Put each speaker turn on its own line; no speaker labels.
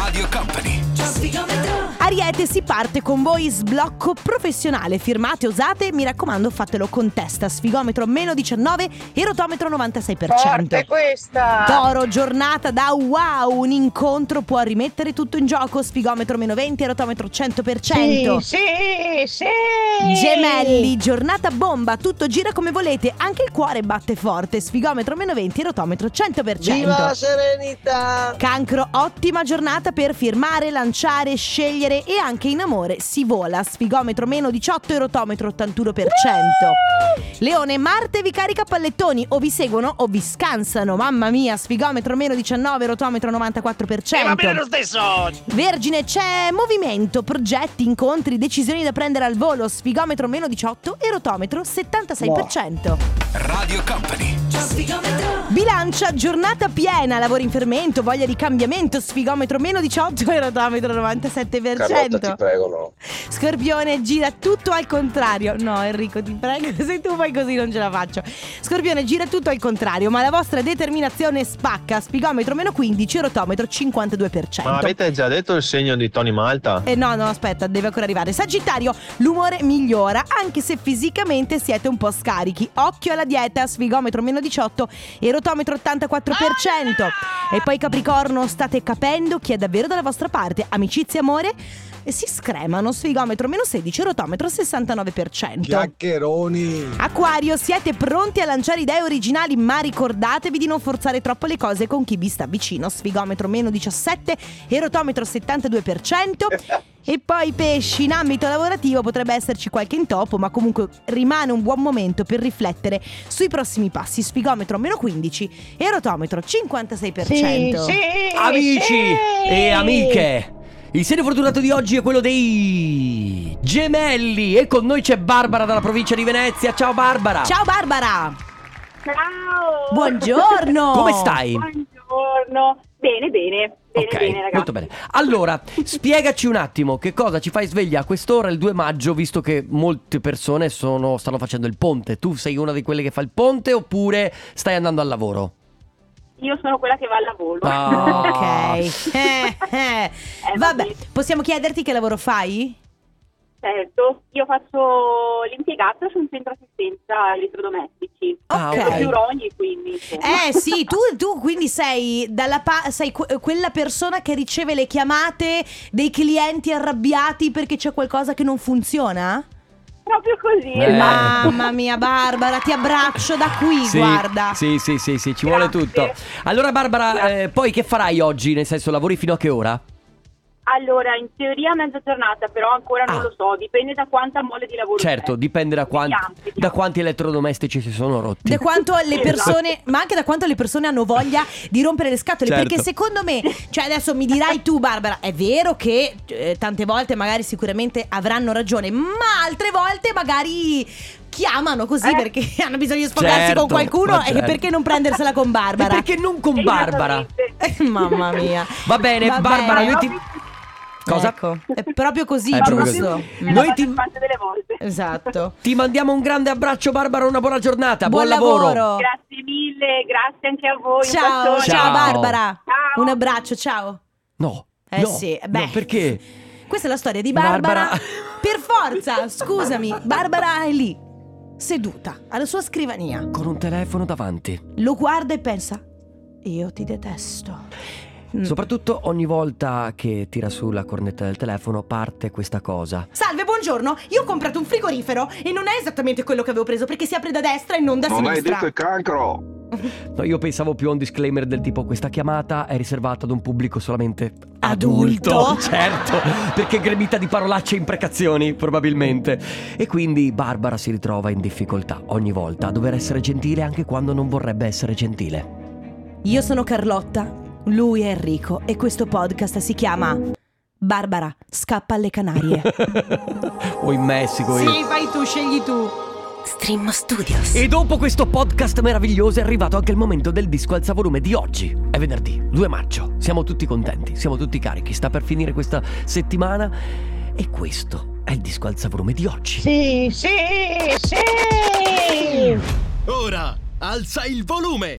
Radio Company.
Ariete, si parte con voi sblocco professionale. Firmate, usate, mi raccomando fatelo con testa. Sfigometro meno 19 e rotometro 96%.
Forte questa!
Toro, giornata da wow, un incontro può rimettere tutto in gioco. Sfigometro meno 20 e rotometro 100%.
Sì.
Gemelli, giornata bomba, tutto gira come volete, anche il cuore batte forte. Sfigometro meno 20 e rotometro 100%.
Viva la serenità!
Cancro, ottima giornata per firmare, lanciare, scegliere e anche in amore si vola. Sfigometro meno 18 e rotometro 81%. Leone, Marte vi carica pallettoni, o vi seguono o vi scansano. Mamma mia, sfigometro meno 19, rotometro 94%.
Va bene lo stesso!
Vergine, c'è movimento, progetti, incontri, decisioni da prendere al volo. Sfigometro meno 18 e rotometro 76%.
Radio Company.
Bilancia, giornata piena, lavoro in fermento, voglia di cambiamento. Sfigometro meno 18 e rotometro 97%.
Carlotta, ti prego, no.
Scorpione, gira tutto al contrario. No, Enrico, ti prego, se tu fai così non ce la faccio. Scorpione, gira tutto al contrario, ma la vostra determinazione spacca. Spigometro meno 15, rotometro 52%.
Ma avete già detto il segno di Tony Malta?
No, aspetta, deve ancora arrivare. Sagittario, l'umore migliora, anche se fisicamente siete un po' scarichi. Occhio alla dieta, sfigometro meno 18 e rotometro 84%. E poi Capricorno, state capendo chi è davvero dalla vostra parte. Amicizia, amore, e si scremano. Sfigometro meno 16, rotometro 69%.
Chiacchieroni.
Acquario, siete pronti a lanciare idee originali, ma ricordatevi di non forzare troppo le cose con chi vi sta vicino. Sfigometro meno 17 e rotometro 72%. E poi pesci, in ambito lavorativo potrebbe esserci qualche intoppo, ma comunque rimane un buon momento per riflettere sui prossimi passi. Sfigometro meno 15 e rotometro 56%.
Amici e amiche, il segno fortunato di oggi è quello dei Gemelli e con noi c'è Barbara dalla provincia di Venezia. Ciao Barbara.
Ciao Barbara.
Ciao.
Buongiorno.
Come stai?
Buongiorno. Bene,
Ok,
ragazzi.
molto bene. Allora, spiegaci un attimo che cosa ci fai sveglia a quest'ora il 2 maggio, visto che molte persone stanno facendo il ponte. Tu sei una di quelle che fa il ponte oppure stai andando al lavoro?
Io sono quella che va al lavoro.
Ok. Vabbè, possiamo chiederti che lavoro fai?
Certo, io faccio l'impiegata su un centro assistenza elettrodomestici.
Ok.
Più Rogni, quindi. Insomma.
Sì, tu quindi sei sei quella persona che riceve le chiamate dei clienti arrabbiati perché c'è qualcosa che non funziona?
Proprio così.
Mamma mia Barbara, ti abbraccio da qui,
Sì,
guarda.
Sì, ci vuole tutto. Allora Barbara, poi che farai oggi? Nel senso, lavori fino a che ora?
Allora, in teoria mezza giornata, però ancora non lo so, dipende da quanta mole di lavoro
Certo,
c'è.
dipende da quanti elettrodomestici si sono rotti.
Da quanto le persone, ma anche da quanto le persone hanno voglia di rompere le scatole.
Certo.
Perché secondo me, cioè adesso mi dirai tu Barbara, è vero che tante volte magari sicuramente avranno ragione, ma altre volte magari chiamano così perché hanno bisogno di sfogarsi
Certo,
con qualcuno.
ma certo.
E perché non prendersela con Barbara?
E perché non con Barbara?
Mamma mia.
Va bene, Barbara, noi ti... Cosa?
Ecco, è proprio così,
È proprio
giusto?
così.
Noi ti delle volte.
Esatto.
Ti mandiamo un grande abbraccio Barbara, una buona giornata,
Buon
lavoro.
Grazie mille, grazie anche a voi.
Ciao,
un bacione.
ciao Barbara.
Ciao.
Un abbraccio, ciao.
No,
Sì,
no, perché?
Questa è la storia di Barbara. Per forza, scusami, Barbara è lì, seduta alla sua scrivania,
con un telefono davanti.
lo guarda e pensa: io ti detesto.
Soprattutto ogni volta che tira su la cornetta del telefono parte questa cosa.
Salve, buongiorno, io ho comprato un frigorifero e non è esattamente quello che avevo preso, perché si apre da destra e non da sinistra.
Non hai detto il cancro.
No, io pensavo più a un disclaimer del tipo: questa chiamata è riservata ad un pubblico solamente
adulto.
Certo, perché gremita di parolacce e imprecazioni probabilmente. E quindi Barbara si ritrova in difficoltà ogni volta a dover essere gentile anche quando non vorrebbe essere gentile.
Io sono Carlotta, lui è Enrico e questo podcast si chiama Barbara scappa alle Canarie.
O in Messico.
Sì, fai tu, scegli tu. Stream Studios.
E dopo questo podcast meraviglioso è arrivato anche il momento del disco alzavolume di oggi. È venerdì 2 maggio. Siamo tutti contenti, siamo tutti carichi. Sta per finire questa settimana e questo è il disco alzavolume di oggi.
Sì.
Ora alza il volume.